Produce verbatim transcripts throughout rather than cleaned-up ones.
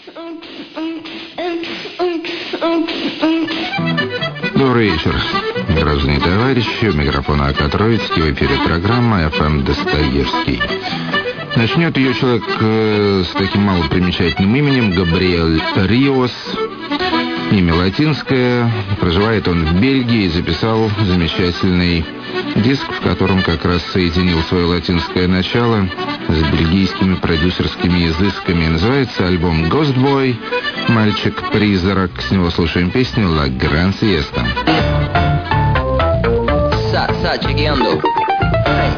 Добрый вечер, граждане и товарищи. У микрофона Ака Троицкий. В эфире программа эф эм Достоевский. Начнет ее человек э, с таким малопримечательным именем Габриэль Риос. Имя латинское. Проживает он в Бельгии и записал замечательный диск, в котором как раз соединил свое латинское начало с бельгийскими продюсерскими изысками. Называется альбом «Ghost Boy», «Мальчик-призрак». С него слушаем песню «La Gran Siesta». Sa, sa, chequeando. Hey.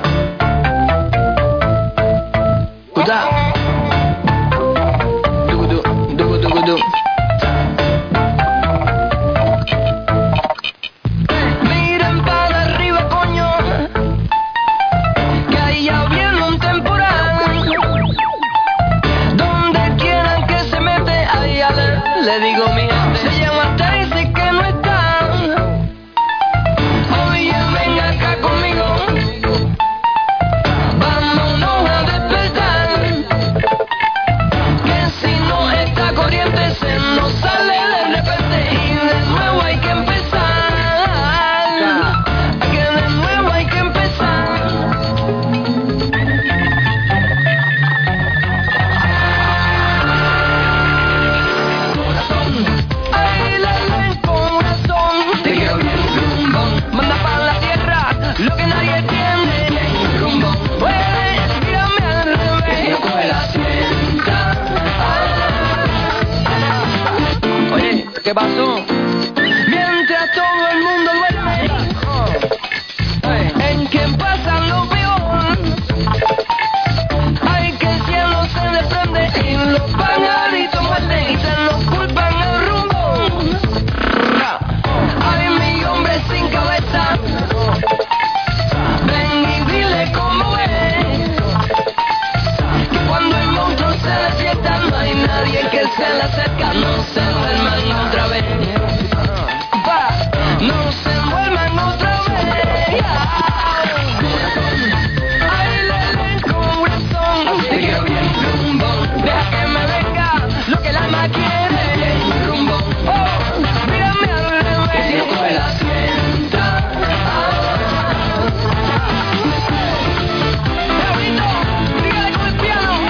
Куда? Дугу-ду, дугу-дугу-ду. Le digo mi gente, se llama Tracy que no está. Oye, venga acá conmigo. Vámonos a despertar. Que si no esta corriente se nos sale de repente y de nuevo hay que empezar. Que de nuevo hay que empezar. Lo que nadie entiende, rumbo, pues, mírame al revés, que no coge la sienta. Oye, ¿qué pasó? Mientras todo el mundo duerme, en quien pasa lo peor, ay, que el cielo se desprende y los pajaritos muerden y se nos culpan el rumbo. Ay, mi hombre sin cabeza. No hay nadie que se le acerca, no se duerman otra vez. Va, no se duerman otra vez. Ay, lele, corazón, te quiero bien, rumbo. Deja que me venga lo que el alma quiere, rumbo. Oh, mírame al revés, que si no coge la sienta. Dígale con el piano.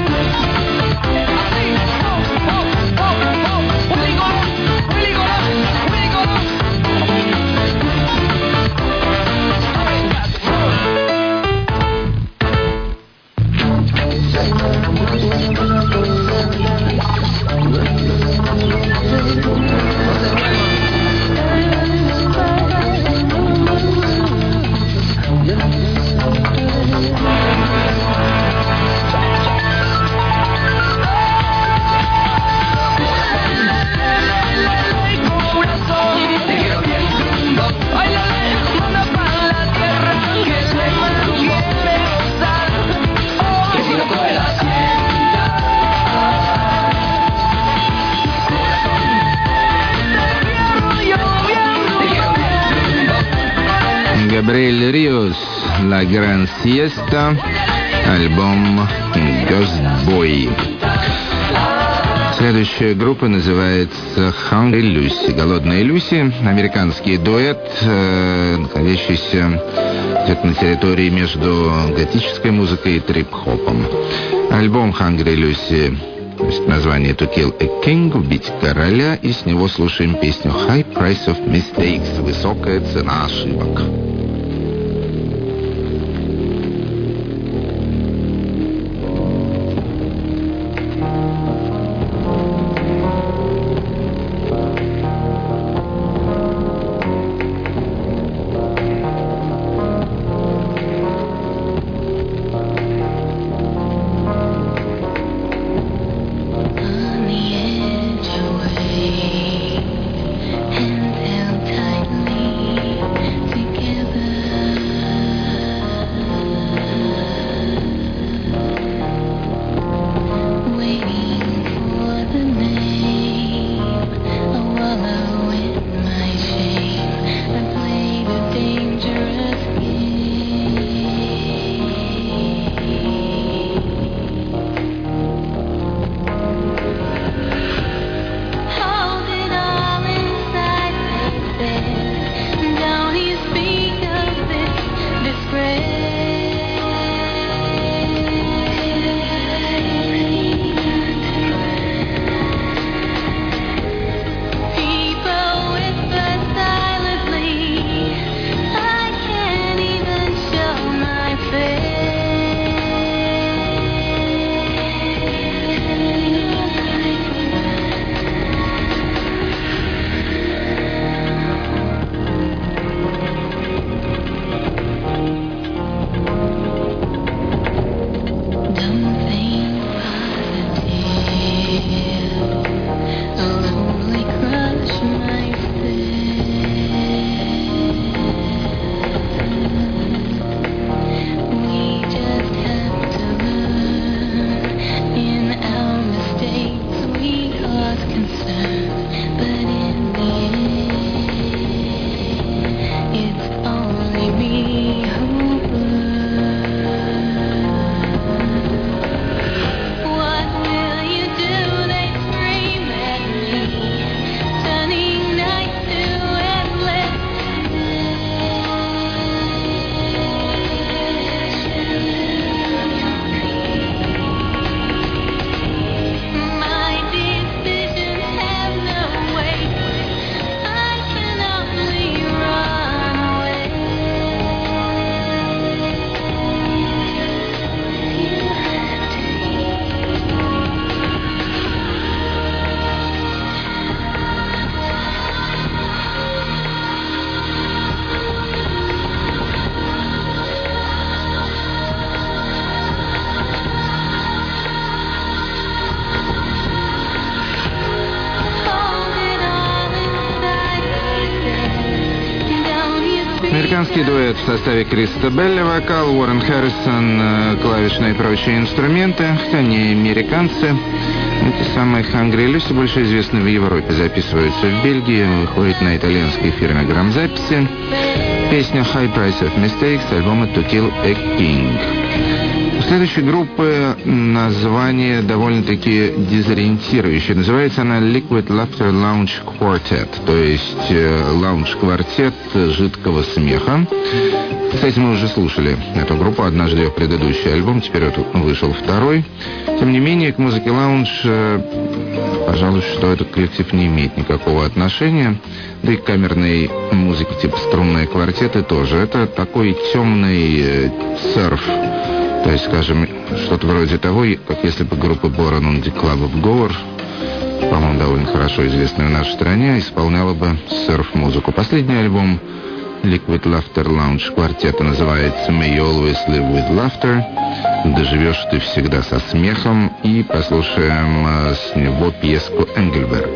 Габриэль Риос, «La Gran Siesta», альбом «Ghost Boy». Следующая группа называется «Hungry Lucy», «Голодная Люси», американский дуэт, э, находящийся где-то на территории между готической музыкой и трип-хопом. Альбом «Hungry Lucy», то есть название «To Kill a King», «Убить короля», и с него слушаем песню «High Price of Mistakes», «Высокая цена ошибок». Together Американский дуэт в составе Криста Белли, вокал, Уоррен Харрисон, клавишные и прочие инструменты, хотя не американцы. Эти самые Hungry Lucy больше известны в Европе, записываются в Бельгии, выходят на итальянской фирме грамзаписи. Песня High Price of Mistakes, альбома To Kill a King. У следующей группы название довольно-таки дезориентирующее. Называется она Liquid Laughter Lounge Quartet, то есть лаунж-квартет жидкого смеха. Кстати, мы уже слушали эту группу однажды, ее предыдущий альбом, теперь вот вышел второй. Тем не менее, к музыке лаунж, пожалуй, что этот коллектив не имеет никакого отношения. Да и к камерной музыке типа струнные квартеты тоже. Это такой темный серф. То есть, скажем, что-то вроде того, как если бы группа Born on the Club of Gower, по-моему, довольно хорошо известная в нашей стране, исполняла бы серф-музыку. Последний альбом Liquid Laughter Lounge Quartet называется May You Always Live With Laughter. Доживешь ты всегда со смехом. И послушаем с него пьеску «Энгельберг».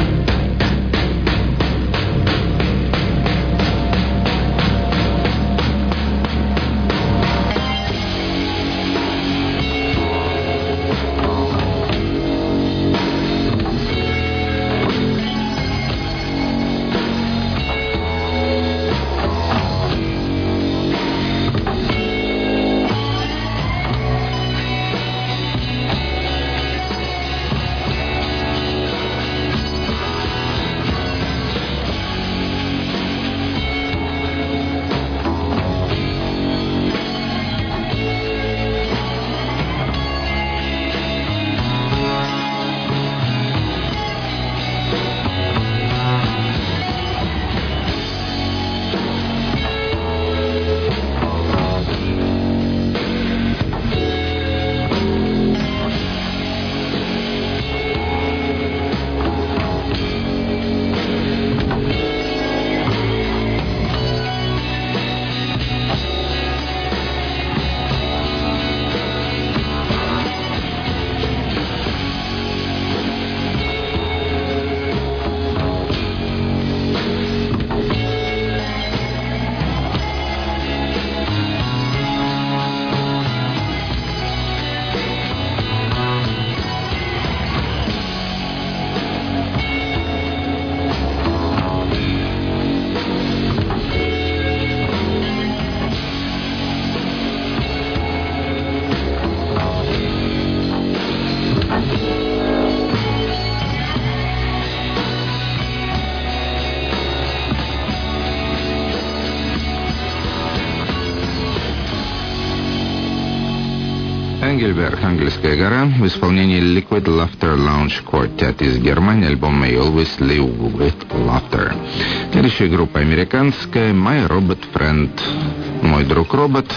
Энгельберг, английская гора, в исполнении Liquid Laughter Lounge Quartet из Германии, альбом May Always Live With Laughter. Следующая группа американская, My Robot Friend, мой друг робот.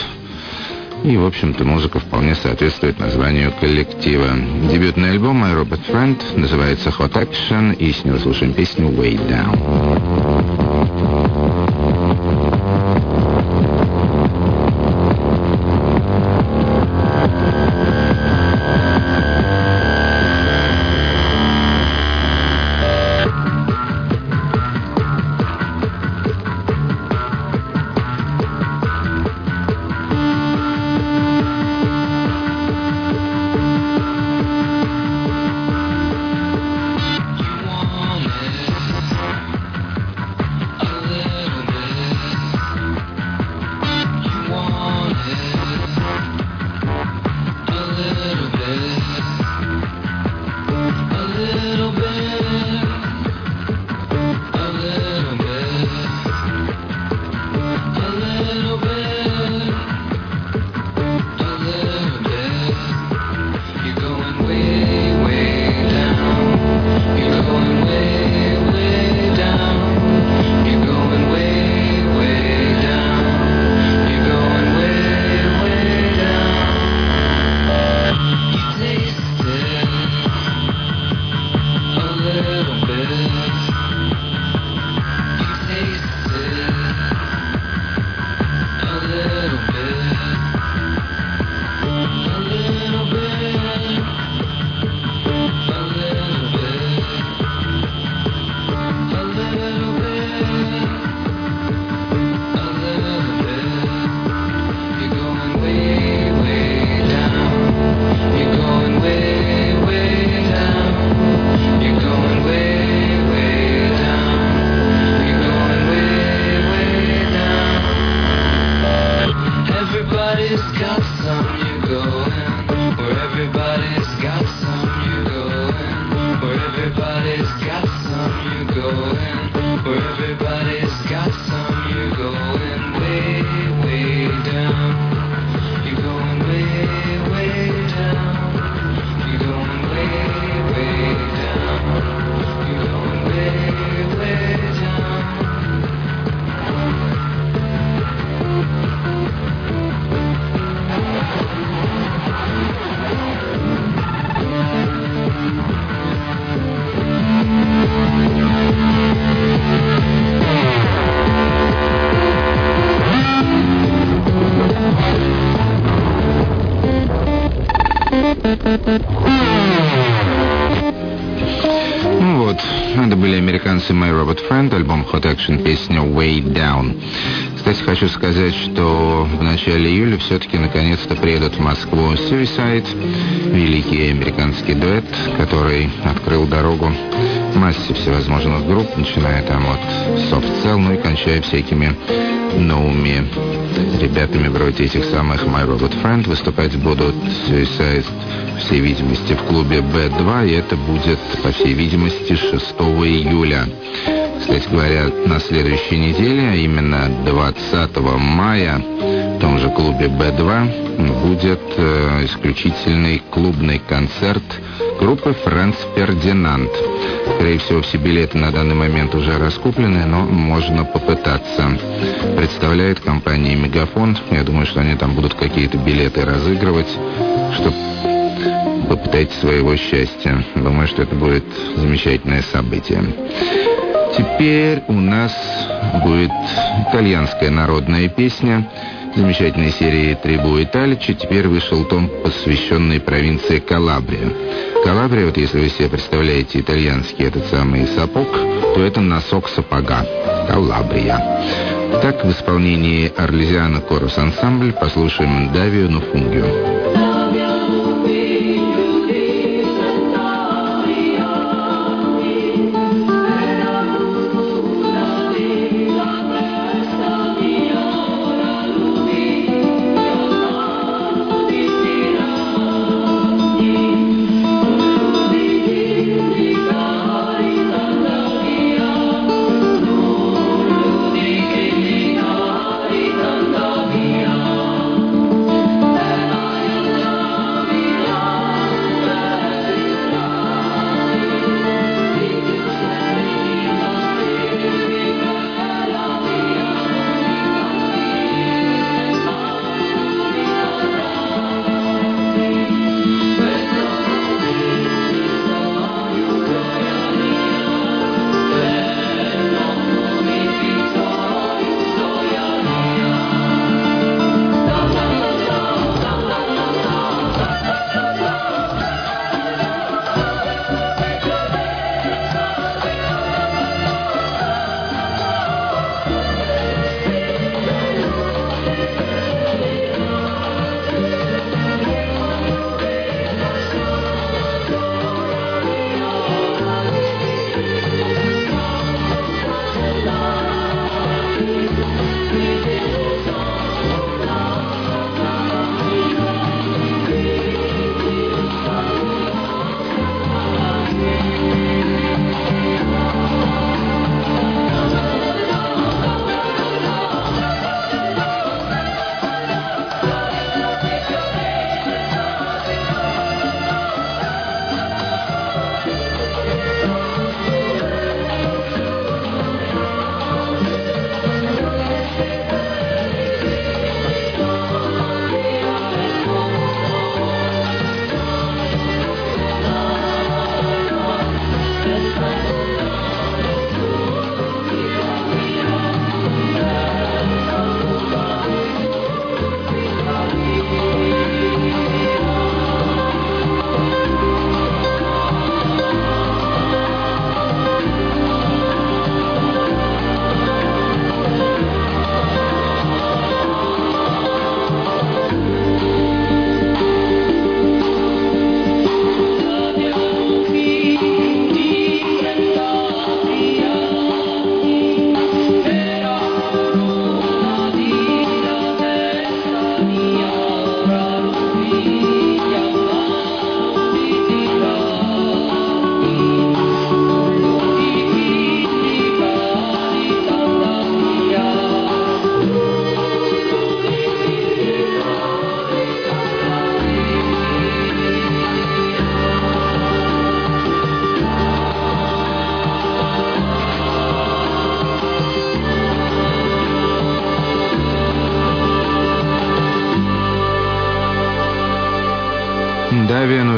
И, в общем-то, музыка вполне соответствует названию коллектива. Дебютный альбом My Robot Friend называется Hot Action, и с него слушаем песню Way Down. everybody's got some, you're going. Where everybody's got some, you're going way, way down. You're going way, way down. You're going way, way down. You're going way, way down. Ну вот, это были американцы My Robot Friend, альбом Hot Action, песня Way Down. Кстати, хочу сказать, что в начале июля все-таки наконец-то приедут в Москву Suicide, великий американский дуэт, который открыл дорогу массе всевозможных групп, начиная там от Soft Cell, ну и кончая всякими новыми ребятами вроде этих самых My Robot Friend. Выступать будут Suicide, по всей видимости, в клубе би два, и это будет, по всей видимости, шестого июля. Кстати говоря, на следующей неделе, а именно двадцатого мая, в том же клубе би два будет э, исключительный клубный концерт группы Франц Фердинанд. Скорее всего, все билеты на данный момент уже раскуплены, но можно попытаться. Представляет компания «Мегафон». Я думаю, что они там будут какие-то билеты разыгрывать, чтобы попытать своего счастья. Думаю, что это будет замечательное событие. Теперь у нас будет итальянская народная песня замечательной серии «Трибу Италичи». Теперь вышел том, посвященный провинции Калабрия. Калабрия, вот если вы себе представляете итальянский этот самый сапог, то это носок сапога. Калабрия. Так, в исполнении Арлезиано Корус Ансамбль послушаем «Давио но фунгио».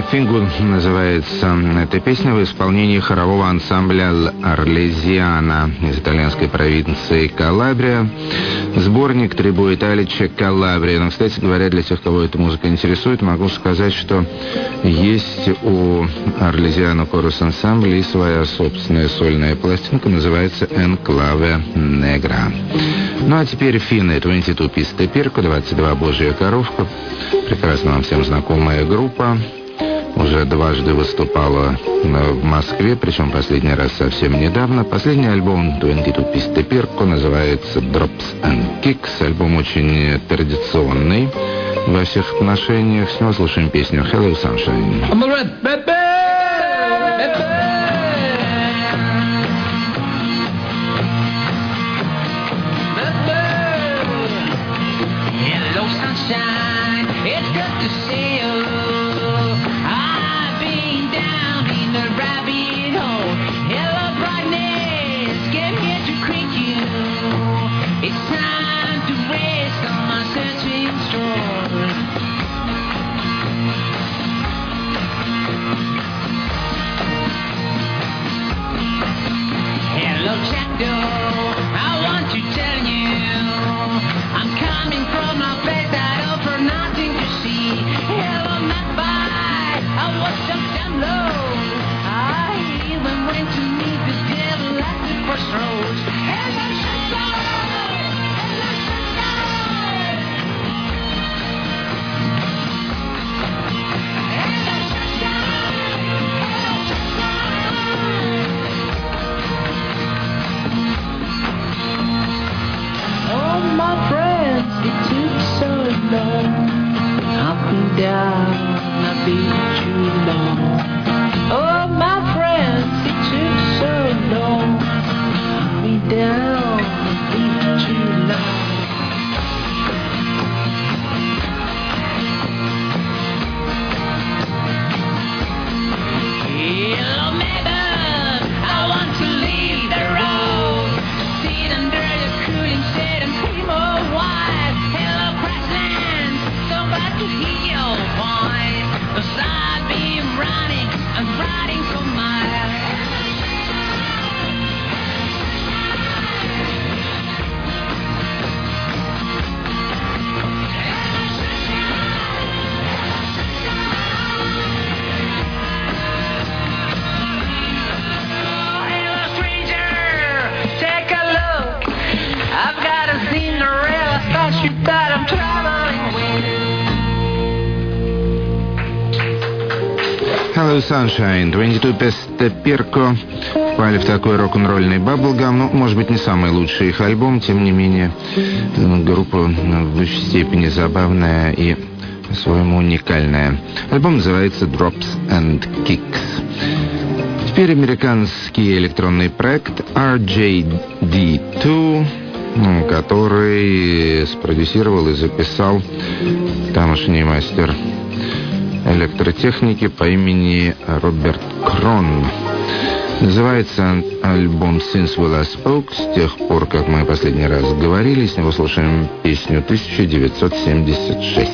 Nothing называется эта песня в исполнении хорового ансамбля «Арлезиана» из итальянской провинции Калабрия. Сборник «Трибу Италича Калабрия». Но, кстати говоря, для тех, кого эта музыка интересует, могу сказать, что есть у «Арлезиана» хорус ансамбля и своя собственная сольная пластинка, называется «Энклаве Негра». Ну а теперь финны двадцать два Piste Pirco, двадцать два Божья коровка. Прекрасно вам всем знакомая группа. Уже дважды выступала в Москве, причем последний раз совсем недавно. Последний альбом двадцать два Piste Pirco называется Drops and Kicks. Альбом очень традиционный во всех отношениях. С него слушаем песню Hello Sunshine. It's good to see you. I've been down in the rabbit hole. Hello, brightness, came here to greet you. It's time to waste on my searching stroll. Hello, Shadow, I want to tell you I'm coming from a place that offer nothing to see. Hello, not by, I was some damn low. I even went to meet this devil at the crossroads. Hello, sunshine, hello, sunshine. Hello, sunshine, hello, sunshine. Oh, my friends, it took so long. Up and down, I've been too long. Oh, my friends, it took so long. Up and down, I've been too long. Hello, madam, I want to leave the road. Sit under the cooling shade and see more wide. Hello, grassland, so glad to hear your voice. 'Cause I've been running and riding for miles. Oh, hello, stranger, take a look. I've got a Cinderella statue that I'm traveling with. Hello Sunshine, двадцать два Piste Pirco впали в такой рок-н-ролльный баблгам. Ну, может быть, не самый лучший их альбом, тем не менее, группа в высшей степени забавная и по-своему уникальная. Альбом называется Drops and Kicks. Теперь американский электронный проект ар джей ди два, который спродюсировал и записал тамошний мастер электротехники по имени Роберт Крон. Называется альбом Since We Last Spoke, с тех пор, как мы последний раз говорили. С него слушаем песню тысяча девятьсот семьдесят шесть.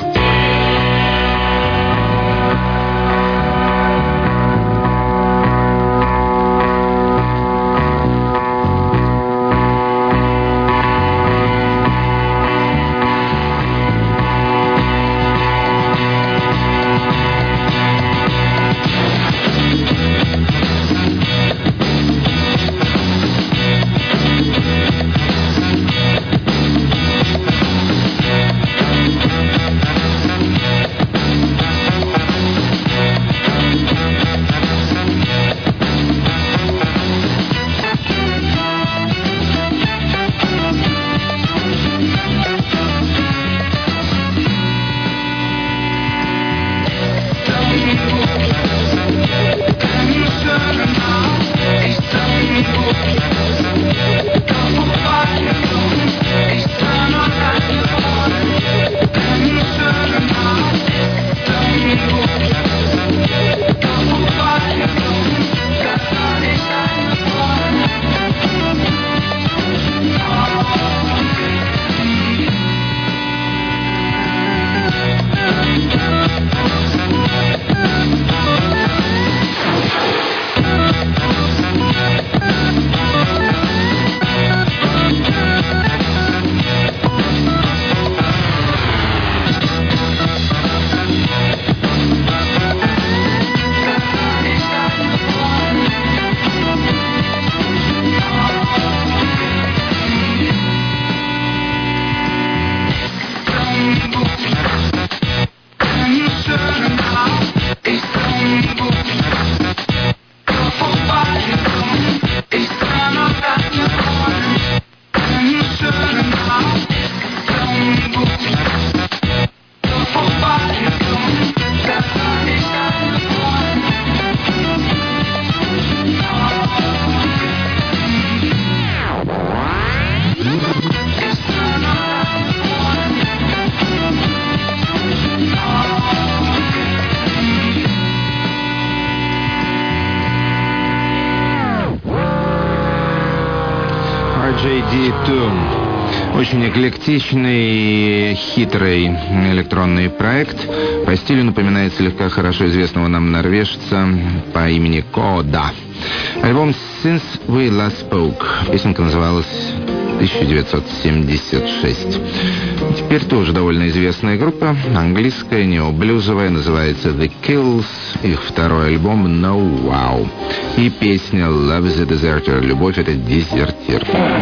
джей ди Toon. Очень эклектичный, хитрый электронный проект. По стилю напоминает слегка хорошо известного нам норвежца по имени Кода. Альбом «Since We Last Spoke». Песенка называлась тысяча девятьсот семьдесят шесть. Теперь тоже довольно известная группа, английская, необлюзовая, называется The Kills. Их второй альбом No Wow. И песня Love is a Deserter. Любовь — это дезертир.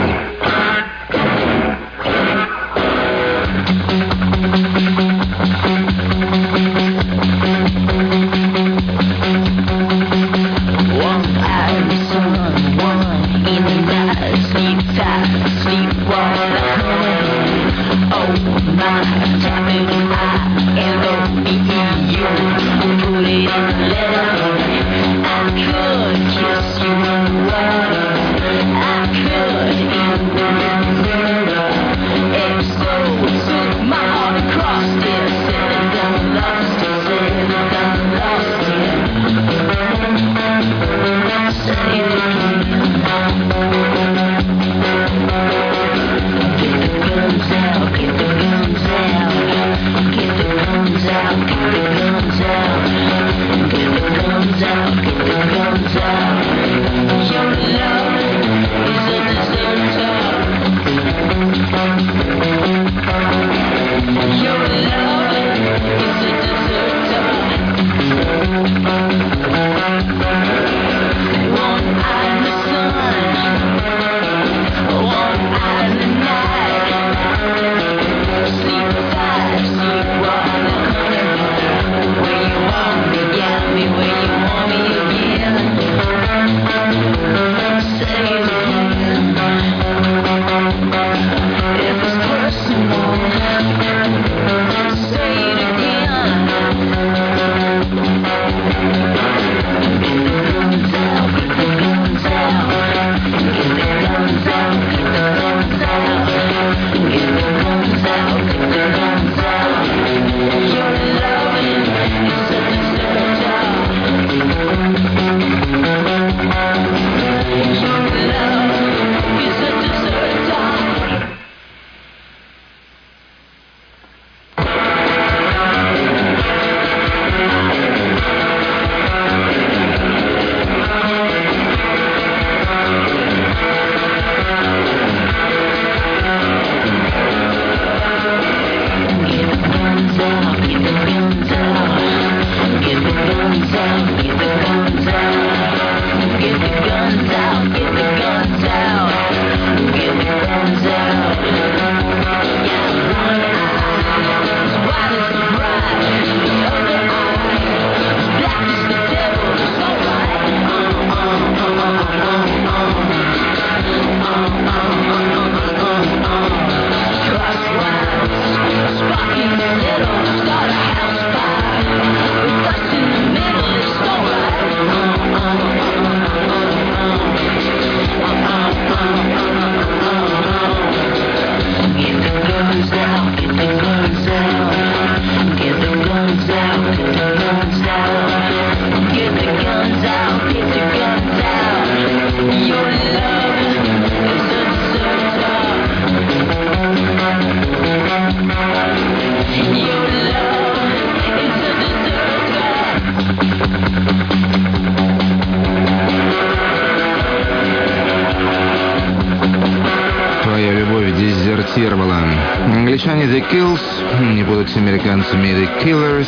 Англичане The Kills, не будут с американцами The Killers,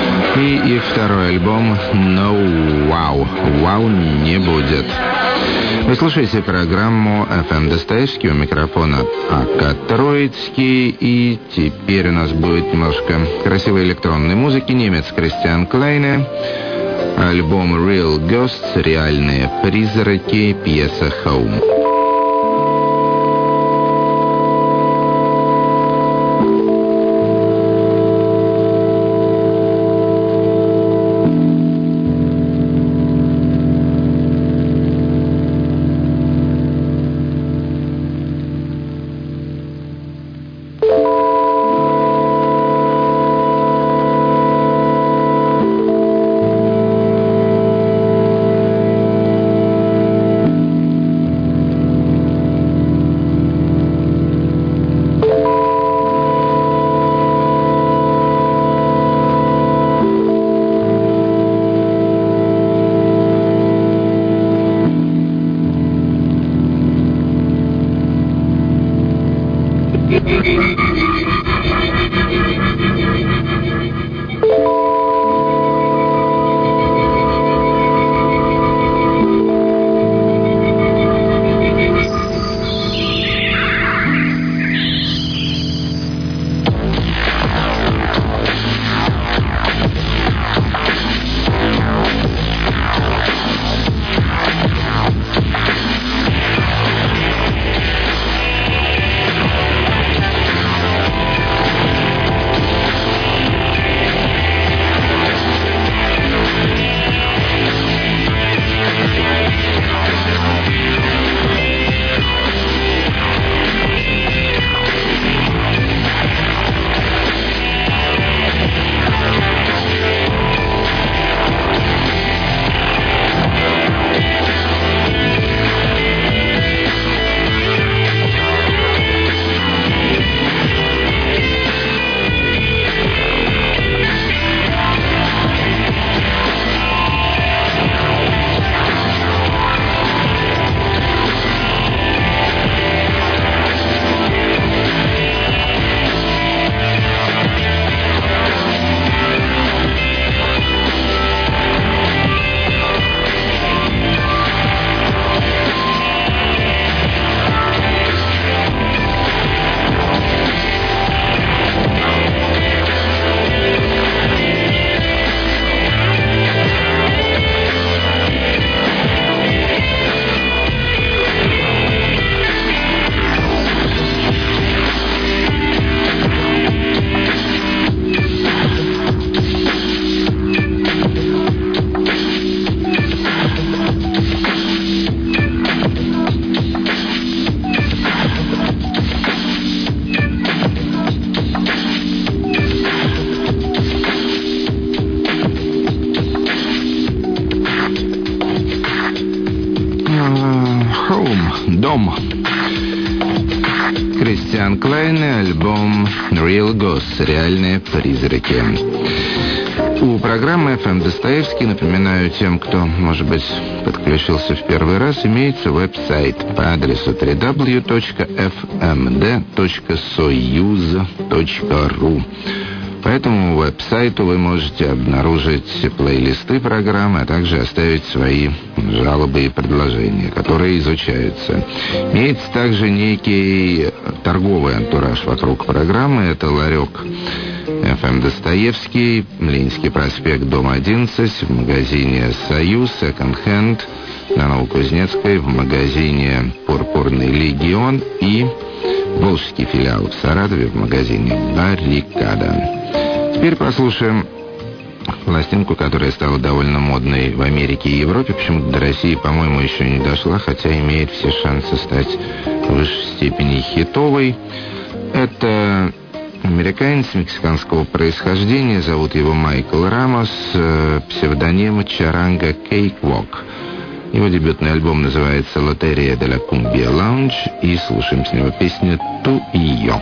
и их второй альбом No Wow. Wow не будет. Вы слушаете программу эф эм Достоевский, у микрофона АК Троицкий, и теперь у нас будет немножко красивой электронной музыки. Немец Кристиан Клейне, альбом Real Ghosts, реальные призраки, пьеса Home. Home, дом. Кристиан Клайн, альбом Real Ghosts, реальные призраки. У программы эф эм Достоевский, напоминаю тем, кто, может быть, подключился в первый раз, имеется веб-сайт по адресу дабл ю дабл ю дабл ю точка эф эм дэ точка союз точка ру. По этому веб-сайту вы можете обнаружить плейлисты программы, а также оставить свои жалобы и предложения, которые изучаются. Имеется также некий торговый антураж вокруг программы. Это ларек эф эм Достоевский, Ленинский проспект, дом одиннадцать, в магазине «Союз», секонд-хенд на Новокузнецкой, в магазине «Пурпурный легион» и волжский филиал в Саратове в магазине «Баррикада». Теперь послушаем пластинку, которая стала довольно модной в Америке и Европе. Почему-то до России, по-моему, еще не дошла, хотя имеет все шансы стать в высшей степени хитовой. Это американец мексиканского происхождения, зовут его Майкл Рамос, псевдоним Чаранга Кейквок. Его дебютный альбом называется «Лотерия де ла Кумбия Лаунж», и слушаем с него песню «Ту и Йо».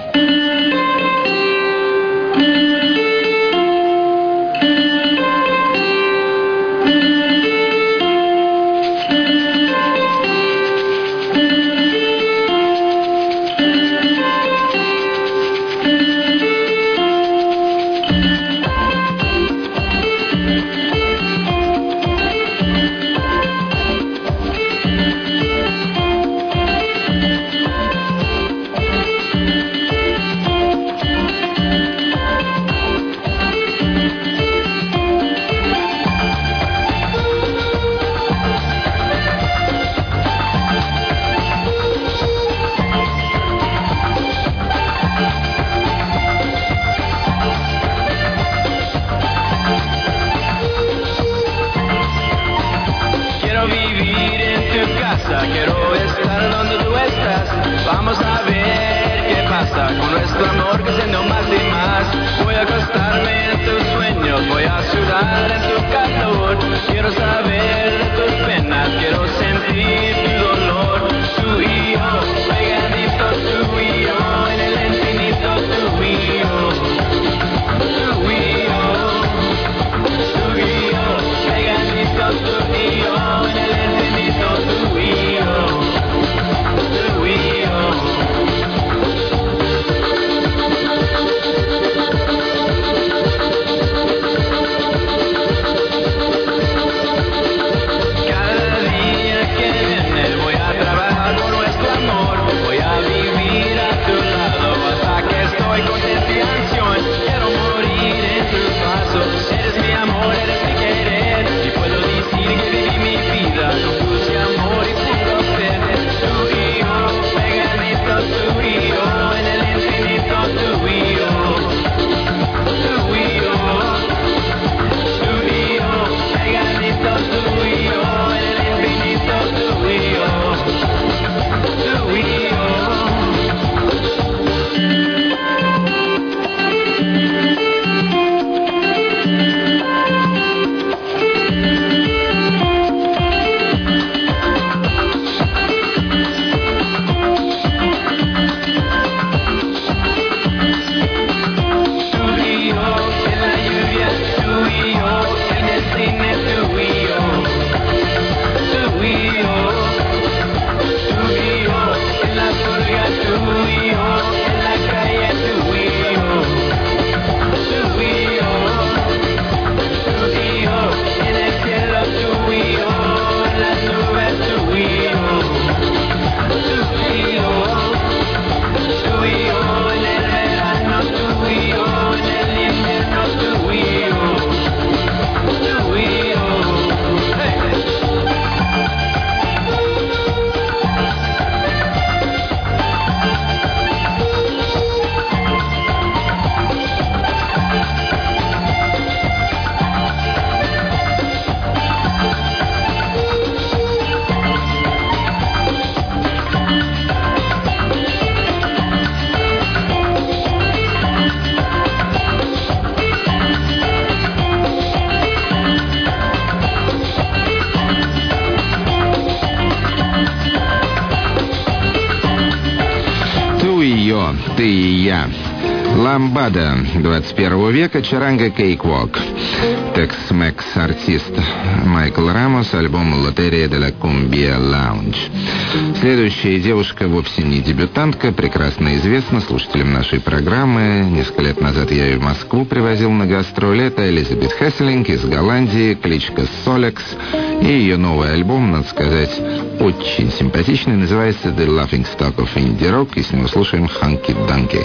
Cada día que «Ты и я». «Ламбада» двадцать первого века, «Чаранга Кейквок». Текс-Мекс артист Майкл Рамос, альбом «Лотерия де ла Кумбия Лаунж». Следующая девушка вовсе не дебютантка, прекрасно известна слушателям нашей программы. Несколько лет назад я ее в Москву привозил на гастроли. Это Элизабет Хесселинг из Голландии, кличка Солекс. И ее новый альбом, надо сказать, очень симпатичный, называется «The Laughing Stock of Indie Rock», и с него слушаем «Hunky Dunky».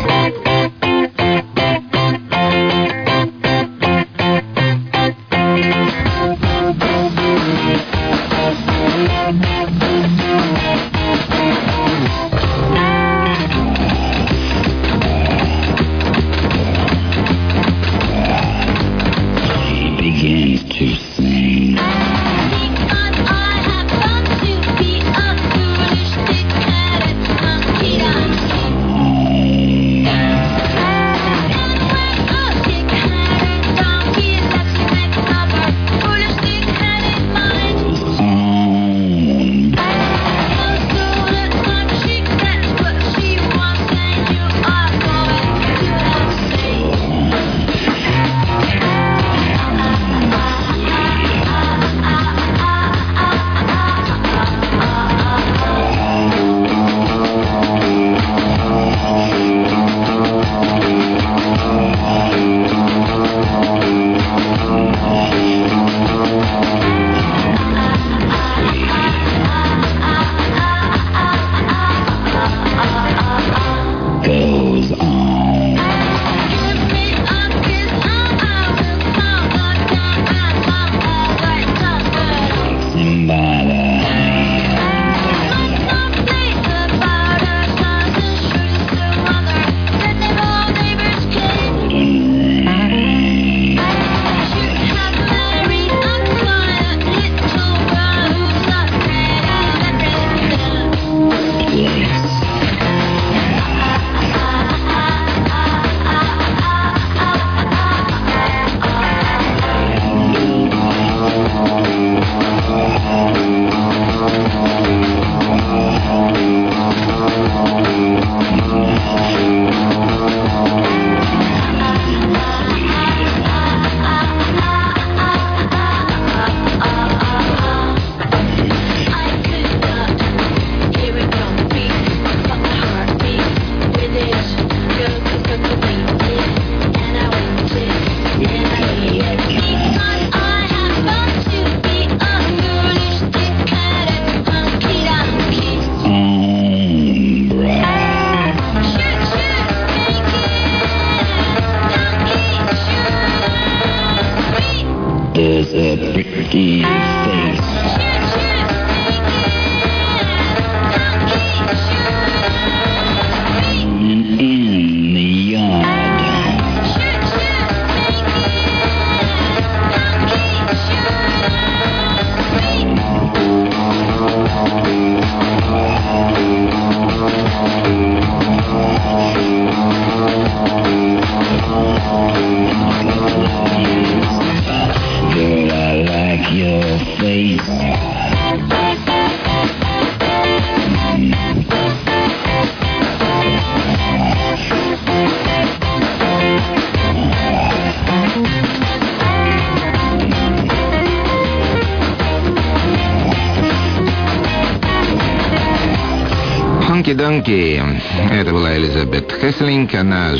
Данки. Это была Элизабет Хесселинг, она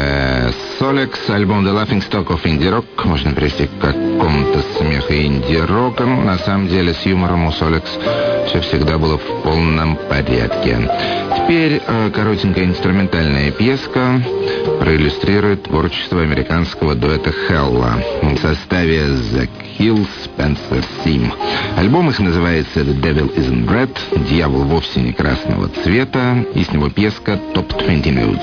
же Солекс, альбом The Laughing Stock of Indie Rock. Можно привести к какому-то смеху инди-рока. На самом деле с юмором у Солекс все всегда было в полном порядке. Теперь э, коротенькая инструментальная пьеска проиллюстрирует творчество американского дуэта Хелла в составе The Kills, Spencer Sim. Альбом их называется The Devil Isn't Red, «Дьявол вовсе не красного цвета», и с него пьеска Top двадцать Nudes.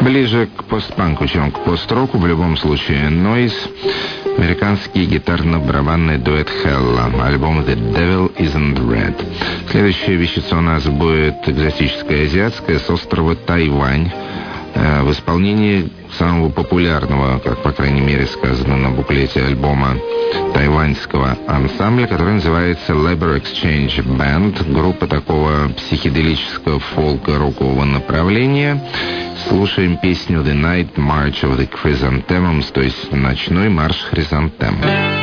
Ближе к постпанку, чем к пост-року, в любом случае. Noise, американский гитарно-барабанный дуэт Hella, альбом The Devil Isn't Red. Следующая вещица у нас будет экзотическая азиатская с острова Тайвань, э, в исполнении самого популярного, как по крайней мере сказано на буклете альбома, тайваньского ансамбля, который называется Labor Exchange Band, группа такого психоделического фолка-рокового направления. Слушаем песню The Night March of the Chrysanthemums, то есть «Ночной марш хризантем».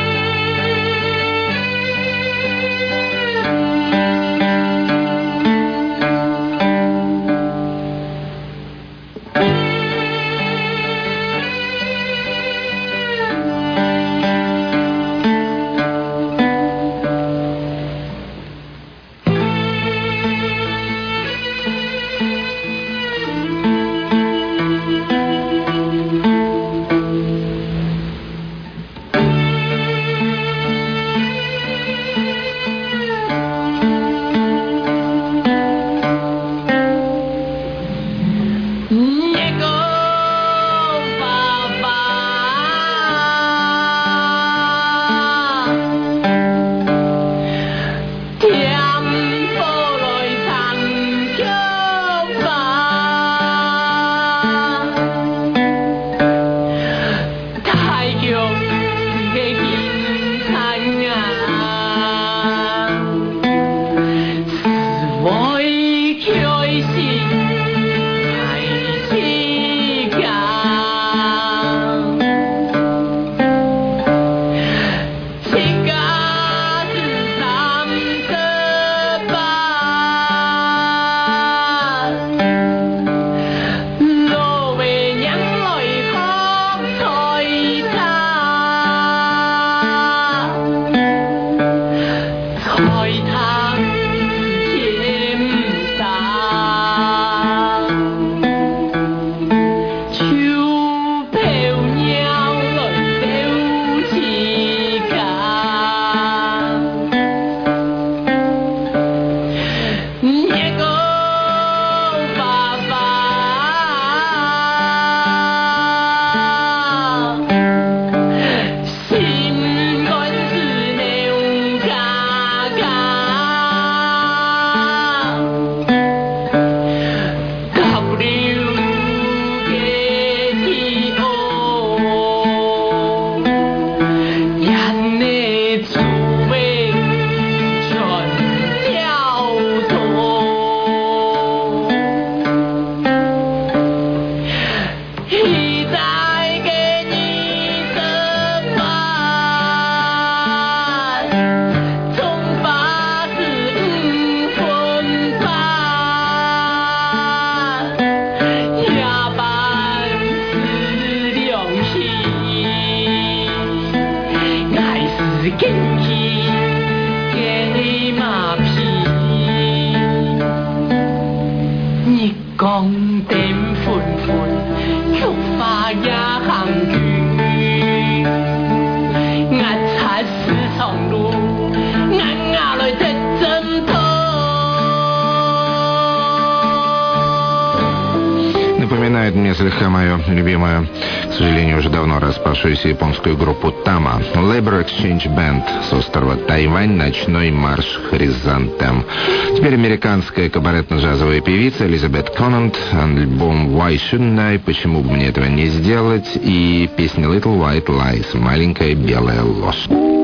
Напоминает мне слегка мою любимую, к сожалению, уже давно распавшуюся японскую группу Тама. Labor Exchange Band с острова Тайвань, «Ночной марш хризантем». Теперь американская кабаретно-джазовая певица Элизабет Конант, альбом Why Shouldn't I, почему бы мне этого не сделать, и песня Little White Lies, маленькая белая ложь.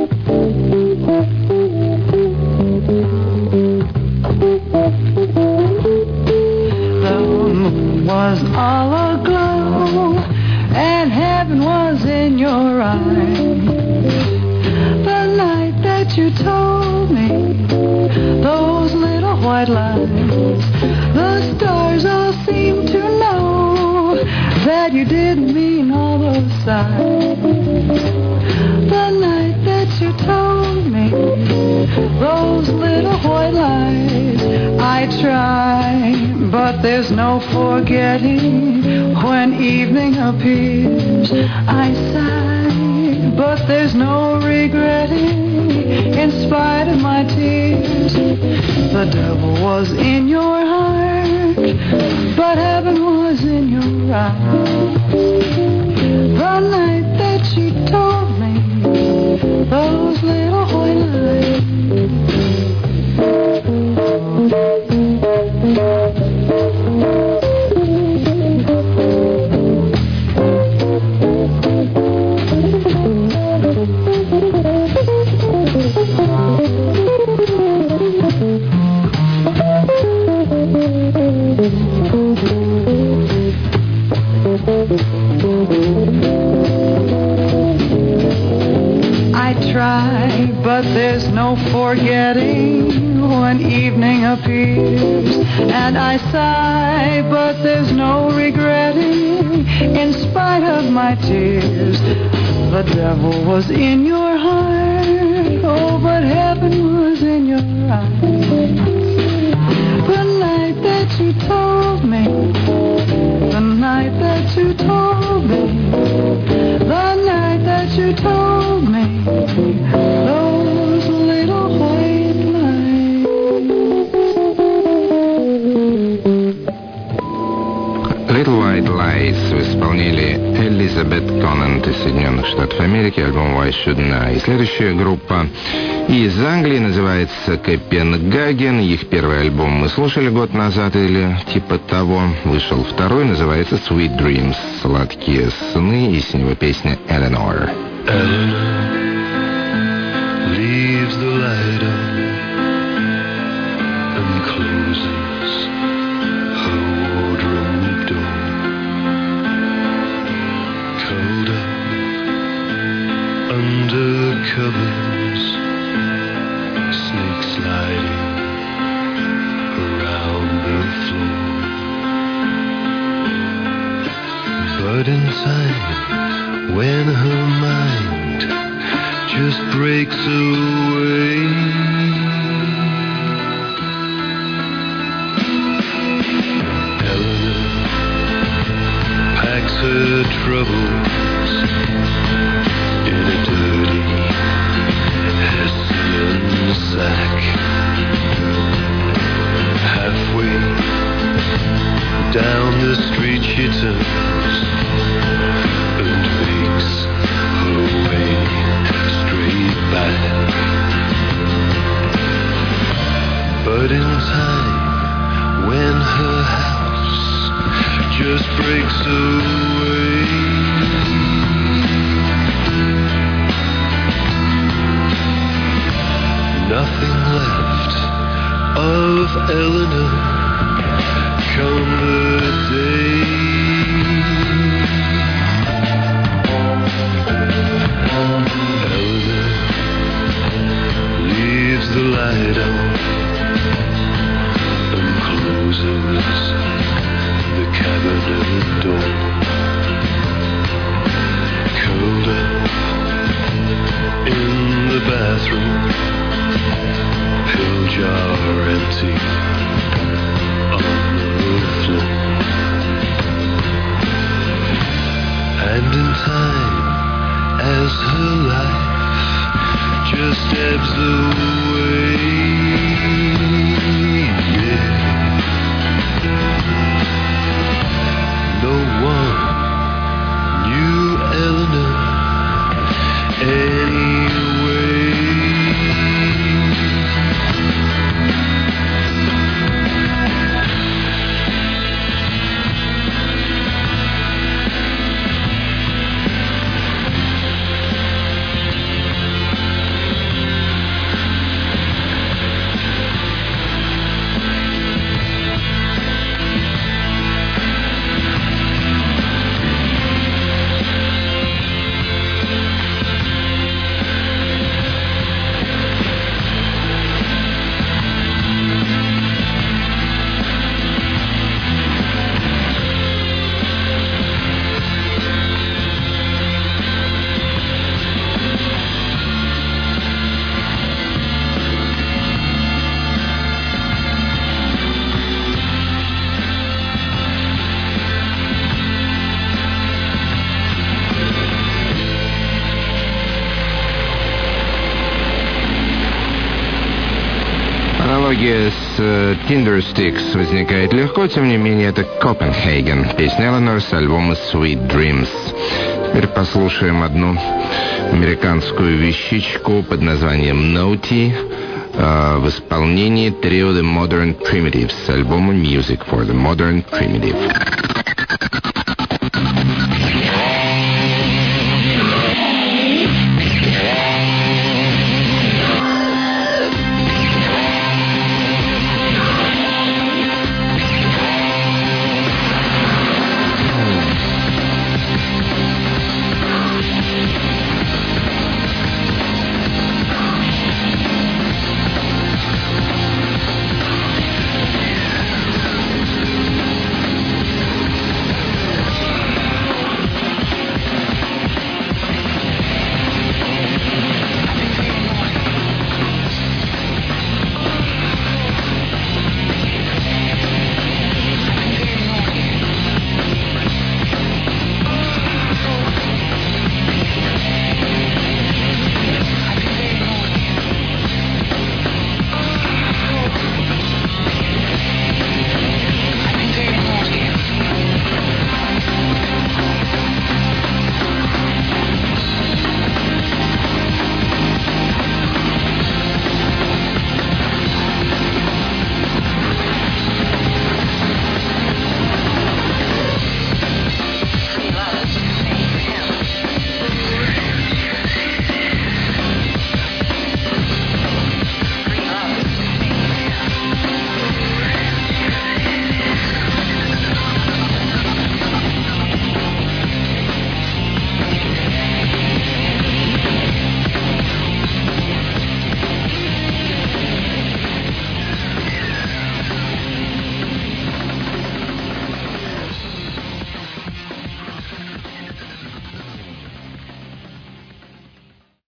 Was all aglow, and heaven was in your eyes. The night that you told me those little white lies, the stars all seemed to know that you didn't mean all those sighs. The night that you told me those little white lies, I try, but there's no forgetting when evening appears. I sigh, but there's no regretting in spite of my tears. The devil was in your heart, but heaven was in in your eyes. The night that you told me those little white lies. I try, but there's no forgetting when evening appears. And I sigh, but there's no regretting in spite of my tears. The devil was in your heart, oh, but heaven was in your eyes. The night that you told me, the night that you told me, the night that you told me those little white lies. Little White Lies в исполнении Элизабет Конант из Соединенных Штатов Америки, альбом Why Shouldn't I. Следующая группа из Англии называется Копенгаген. Их первый альбом мы слушали год назад или типа того. Вышел второй, называется Sweet Dreams, сладкие сны, и с него песня Eleanor. Eleanor leaves the light on and closes her wardrobe door. Curled up under covers, snake sliding around the floor. But in time, when her mind just breaks away, Eleanor packs her troubles in a dirty Hessian sack. Halfway down the street she turns and makes her way straight back. But in time, when her house just breaks away, nothing left of Eleanor come the day. Eleanor leaves the light on and closes the cabinet door. Curled up in the bathroom, pill jar empty on the floor. And in time, as her life just ebbs away, yeah, no one knew Eleanor anyway. Аналогия с uh, Tindersticks возникает легко, тем не менее это Copenhagen, песня Eleanor с альбома Sweet Dreams. Теперь послушаем одну американскую вещичку под названием Naughty uh, в исполнении трио The Modern Primitives с альбома Music for the Modern Primitive.